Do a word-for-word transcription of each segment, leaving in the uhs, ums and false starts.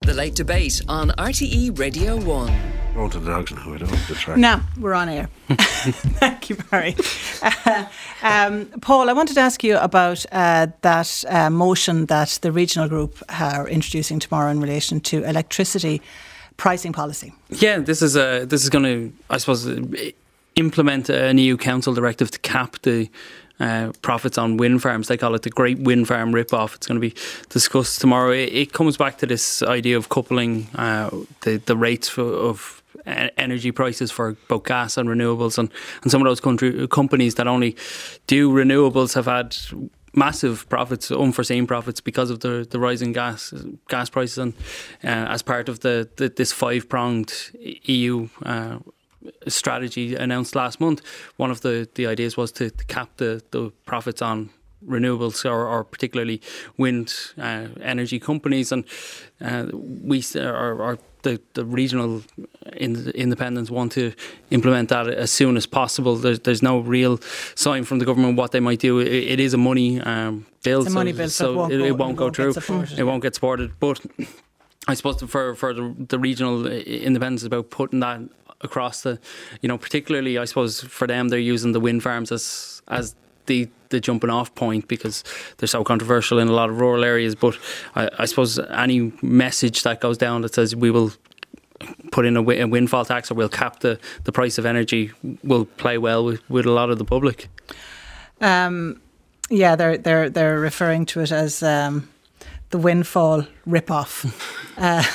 The Late Debate on R T E Radio one. Going to the dogs now, I don't want to track. Now we're on air. Thank you, Barry. Uh, um, Paul, I wanted to ask you about uh, that uh, motion that the regional group are introducing tomorrow in relation to electricity pricing policy. Yeah, this is a this is going to, I suppose, implement an E U Council directive to cap the Uh, profits on wind farms. They call it the Great Wind Farm Rip-Off. It's going to be discussed tomorrow. It, it comes back to this idea of coupling uh, the, the rates for, of energy prices for both gas and renewables, and, and some of those country, companies that only do renewables have had massive profits, unforeseen profits, because of the, the rising gas gas prices, and uh, as part of the, the this five-pronged E U uh, strategy announced last month, one of the, the ideas was to, to cap the, the profits on renewables, or, or particularly wind uh, energy companies, and uh, we are, are the, the regional in, independents want to implement that as soon as possible. There's, there's no real sign from the government what they might do. It, it is a money um, bill, it's a money so, bill, so, so it won't it, go, it won't go won't through. It won't get supported, but I suppose for for the, the regional independents, it's about putting that across the, you know, particularly I suppose for them, they're using the wind farms as as the the jumping off point because they're so controversial in a lot of rural areas. But I, I suppose any message that goes down that says we will put in a, a windfall tax or we'll cap the, the price of energy will play well with, with a lot of the public. Um, yeah, they're they're they're referring to it as um, the windfall rip-off. uh,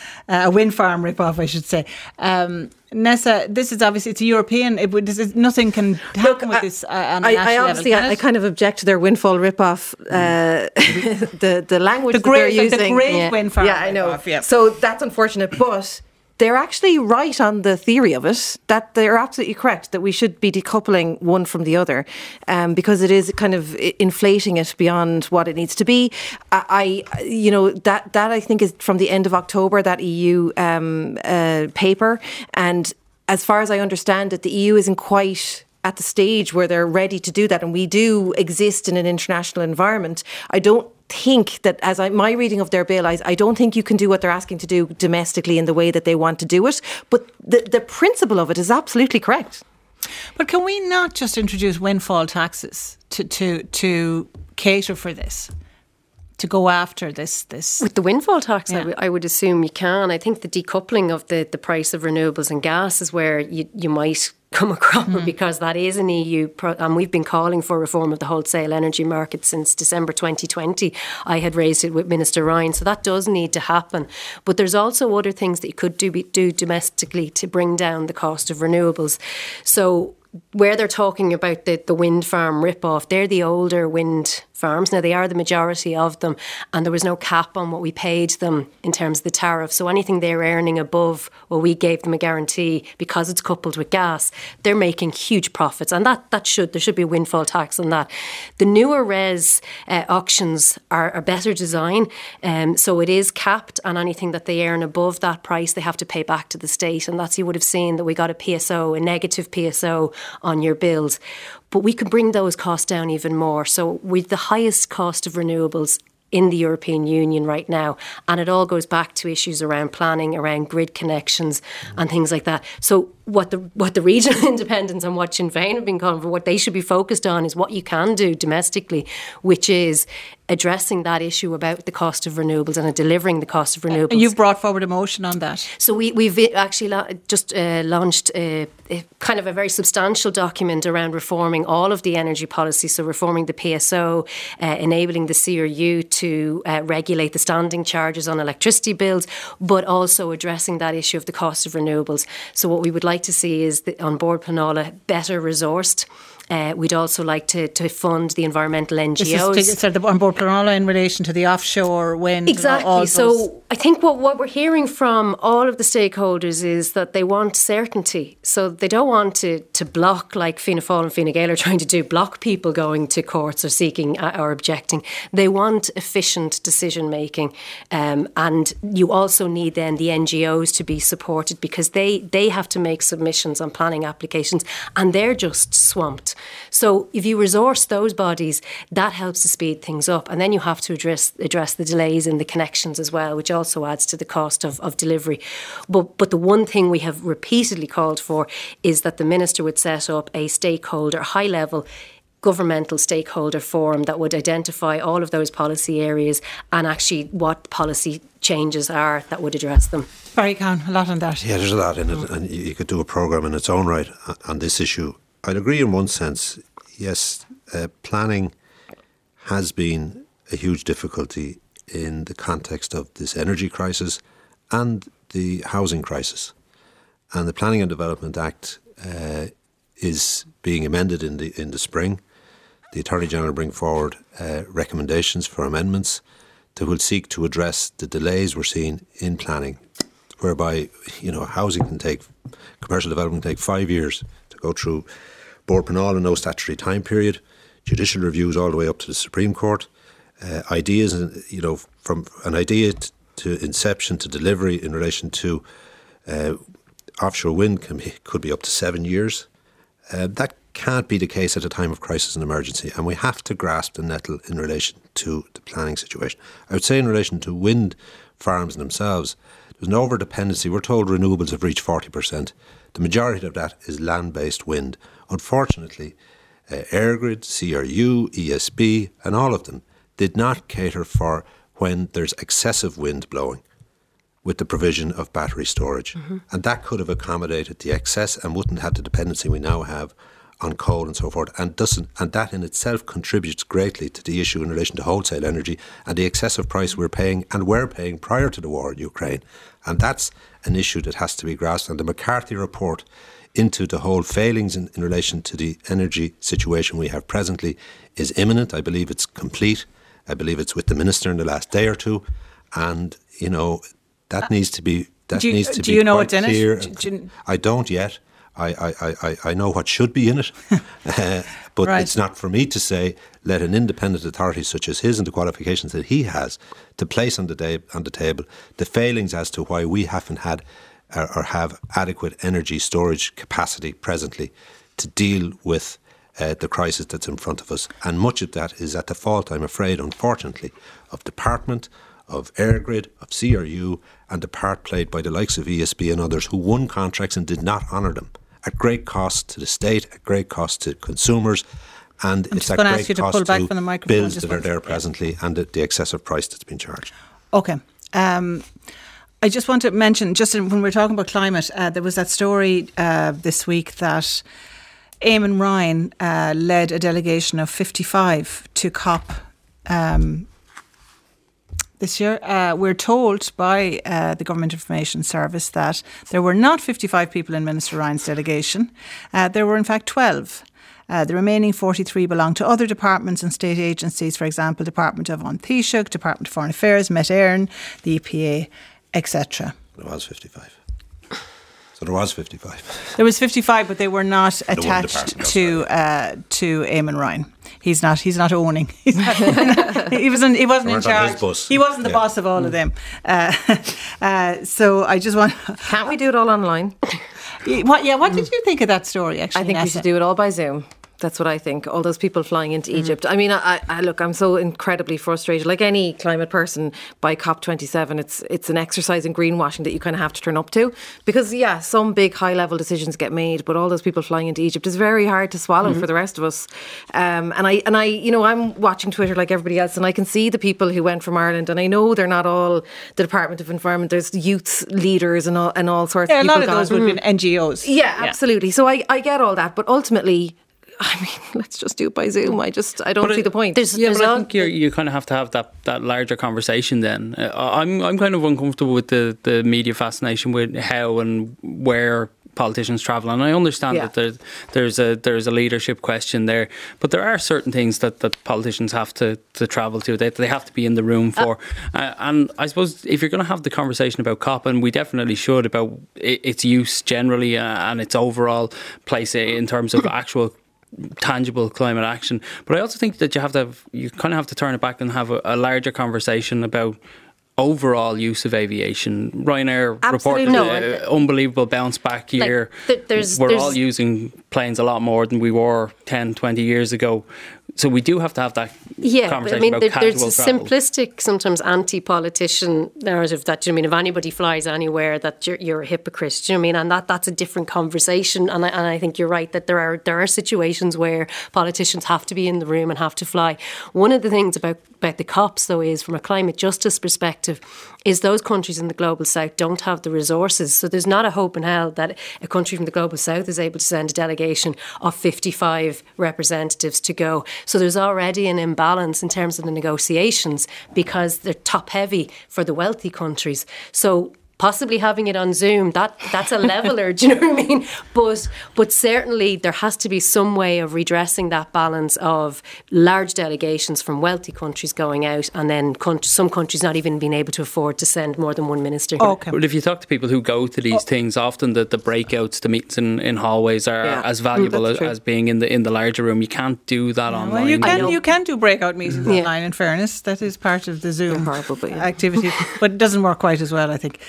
a wind farm rip-off, I should say. Um, Nessa, this is obviously, it's a European, it would, this, nothing can happen Look, with I, this uh, on a I, national I obviously, level. I, I kind of object to their windfall rip-off, uh, the, the language the great, that they're like using. The great yeah. wind farm Yeah, I know. Rip-off, yeah. So that's unfortunate, but they're actually right on the theory of it, that they're absolutely correct, that we should be decoupling one from the other, um, because it is kind of inflating it beyond what it needs to be. I, I you know, that, that I think is from the end of October, that E U um, uh, paper. And as far as I understand it, the E U isn't quite at the stage where they're ready to do that. And we do exist in an international environment. I don't think that, as I, my reading of their bill, I, I don't think you can do what they're asking to do domestically in the way that they want to do it. But the, the principle of it is absolutely correct. But can we not just introduce windfall taxes to, to, to cater for this? To go after this, this with the windfall tax, yeah. I, w- I would assume you can. I think the decoupling of the, the price of renewables and gas is where you, you might come a cropper, mm-hmm. because that is an E U pro- and we've been calling for reform of the wholesale energy market since December twenty twenty. I had raised it with Minister Ryan, so that does need to happen. But there's also other things that you could do, do domestically to bring down the cost of renewables. So where they're talking about the, the wind farm rip-off, they're the older wind farms. Now, they are the majority of them, and there was no cap on what we paid them in terms of the tariff. So anything they're earning above, well, we gave them a guarantee because it's coupled with gas. They're making huge profits, and that, that should there should be a windfall tax on that. The newer res uh, auctions are a better design, um, so it is capped, and anything that they earn above that price, they have to pay back to the state. And that's, you would have seen that we got a P S O, a negative P S O on your bills. But we can bring those costs down even more. So with the highest cost of renewables in the European Union right now, and it all goes back to issues around planning, around grid connections and things like that. So what the what the regional independents and what Sinn Féin have been calling for, what they should be focused on is what you can do domestically, which is addressing that issue about the cost of renewables and delivering the cost of renewables. And you've brought forward a motion on that. So we, we've actually la- just uh, launched a, a kind of a very substantial document around reforming all of the energy policy. So reforming the P S O, uh, enabling the C R U to uh, regulate the standing charges on electricity bills, but also addressing that issue of the cost of renewables. So what we would like to see is the, on Board Pleanála better resourced. Uh, we'd also like to, to fund the environmental N G Os. This is to, so on Board Pleanála in relation to the offshore wind. Exactly. All so those. I think what, what we're hearing from all of the stakeholders is that they want certainty. So they don't want to, to block, like Fianna Fáil and Fine Gael are trying to do, block people going to courts or seeking uh, or objecting. They want efficient decision making. Um, and you also need then the N G Os to be supported, because they, they have to make submissions on planning applications and they're just swamped. So if you resource those bodies, that helps to speed things up. And then you have to address address the delays in the connections as well, which also adds to the cost of, of delivery. But, but the one thing we have repeatedly called for is that the Minister would set up a stakeholder, high-level governmental stakeholder forum that would identify all of those policy areas and actually what policy changes are that would address them. Barry Cowan, a lot on that. Yeah, there's a lot in it, and you could do a programme in its own right on this issue. I'd agree in one sense. Yes, uh, planning has been a huge difficulty in the context of this energy crisis and the housing crisis. And the Planning and Development Act uh, is being amended in the in the spring. The Attorney General will bring forward uh, recommendations for amendments that will seek to address the delays we're seeing in planning, whereby, you know, housing can take, commercial development can take five years to go through Board Pinal in no statutory time period, judicial reviews all the way up to the Supreme Court, uh, ideas, you know, from an idea t- to inception to delivery in relation to uh, offshore wind can be, could be up to seven years. Uh, that can't be the case at a time of crisis and emergency, and we have to grasp the nettle in relation to the planning situation. I would say in relation to wind farms themselves, there's an over-dependency. We're told renewables have reached forty percent. The majority of that is land-based wind. Unfortunately, uh, EirGrid, C R U, E S B and all of them did not cater for when there's excessive wind blowing with the provision of battery storage. Mm-hmm. And that could have accommodated the excess and wouldn't have the dependency we now have on coal and so forth, and doesn't, and that in itself contributes greatly to the issue in relation to wholesale energy and the excessive price we're paying and were paying prior to the war in Ukraine. And that's an issue that has to be grasped. And the McCarthy report into the whole failings in, in relation to the energy situation we have presently is imminent. I believe it's complete. I believe it's with the Minister in the last day or two. And, you know, that needs to be that do you, needs to do be you know quite what's in clear. it? Do you, I don't yet. I, I, I, I know what should be in it, uh, but right. It's not for me to say let an independent authority such as his and the qualifications that he has to place on the, day, on the table the failings as to why we haven't had or, or have adequate energy storage capacity presently to deal with uh, the crisis that's in front of us. And much of that is at the fault, I'm afraid, unfortunately, of the Department, of EirGrid, of C R U, and the part played by the likes of E S B and others who won contracts and did not honour them at great cost to the state, at great cost to consumers, and I'm it's at great cost to, to, to bills that are there presently and the, the excessive price that's been charged. Okay. Um, I just want to mention, just in, when we're talking about climate, uh, there was that story uh, this week that Eamon Ryan uh, led a delegation of fifty-five to COP um, this year. Uh, we're told by uh, the Government Information Service that there were not fifty-five people in Minister Ryan's delegation. Uh, there were in fact twelve. Uh, the remaining forty-three belong to other departments and state agencies, for example, Department of An Taoiseach, Department of Foreign Affairs, Met Éireann, the E P A, et cetera. There was fifty-five. So there was fifty-five. There was fifty-five, but they were not attached to uh, to Eamon Ryan. He's not. He's not owning. He's not, he wasn't. He wasn't in charge. He wasn't the yeah. boss of all mm. of them. Uh, uh, so I just want. Can't we do it all online? What? Yeah. What did you think of that story? Actually, I think Nessa? we should do it all by Zoom. That's what I think. All those people flying into mm. Egypt. I mean, I, I look, I'm so incredibly frustrated. Like any climate person, by COP twenty-seven, it's it's an exercise in greenwashing that you kind of have to turn up to. Because, yeah, some big high-level decisions get made, but all those people flying into Egypt is very hard to swallow mm-hmm. for the rest of us. Um, and I, and I, you know, I'm watching Twitter like everybody else, and I can see the people who went from Ireland, and I know they're not all the Department of Environment. There's youth leaders and all, and all sorts yeah, of people. A lot of gone. those would have been N G Os. Yeah, yeah, absolutely. So I, I get all that, but ultimately, I mean, let's just do it by Zoom. I just, I don't but see it, the point. There's, yeah, there's but I think you you kind of have to have that, that larger conversation then. Uh, I'm I'm kind of uncomfortable with the, the media fascination with how and where politicians travel, and I understand yeah. that there, there's a there's a leadership question there, but there are certain things that, that politicians have to, to travel to, that they, they have to be in the room for. Uh, uh, and I suppose if you're going to have the conversation about COP, and we definitely should, about its use generally uh, and its overall place in terms of actual tangible climate action, but I also think that you have to have, you kind of have to turn it back and have a, a larger conversation about overall use of aviation. Ryanair Absolutely reported no. an unbelievable bounce back year. Like, th- there's- We're there's- all using planes a lot more than we were ten, twenty years ago. So we do have to have that Yeah, but conversation I mean, about there, casual there's a travel. simplistic, sometimes anti-politician narrative that, you know, I mean, if anybody flies anywhere, that you're, you're a hypocrite. Do you know what I mean? And that that's a different conversation. And I, and I think you're right that there are there are situations where politicians have to be in the room and have to fly. One of the things about about the COPs, though, is from a climate justice perspective, is those countries in the global south don't have the resources. So there's not a hope in hell that a country from the global south is able to send a delegation of fifty-five representatives to go. So there's already an imbalance in terms of the negotiations because they're top heavy for the wealthy countries. So possibly having it on Zoom, that that's a leveler, do you know what I mean? But but certainly there has to be some way of redressing that balance of large delegations from wealthy countries going out and then con- some countries not even being able to afford to send more than one minister. Okay. But if you talk to people who go to these Oh. things, often the, the breakouts, the meetings in, in hallways are Yeah. as valuable Mm, as, that's true. as being in the in the larger room. You can't do that online. Well, you I can know. you can do breakout meetings Yeah. online. In fairness, that is part of the Zoom Horrible, but yeah. activity, but it doesn't work quite as well, I think.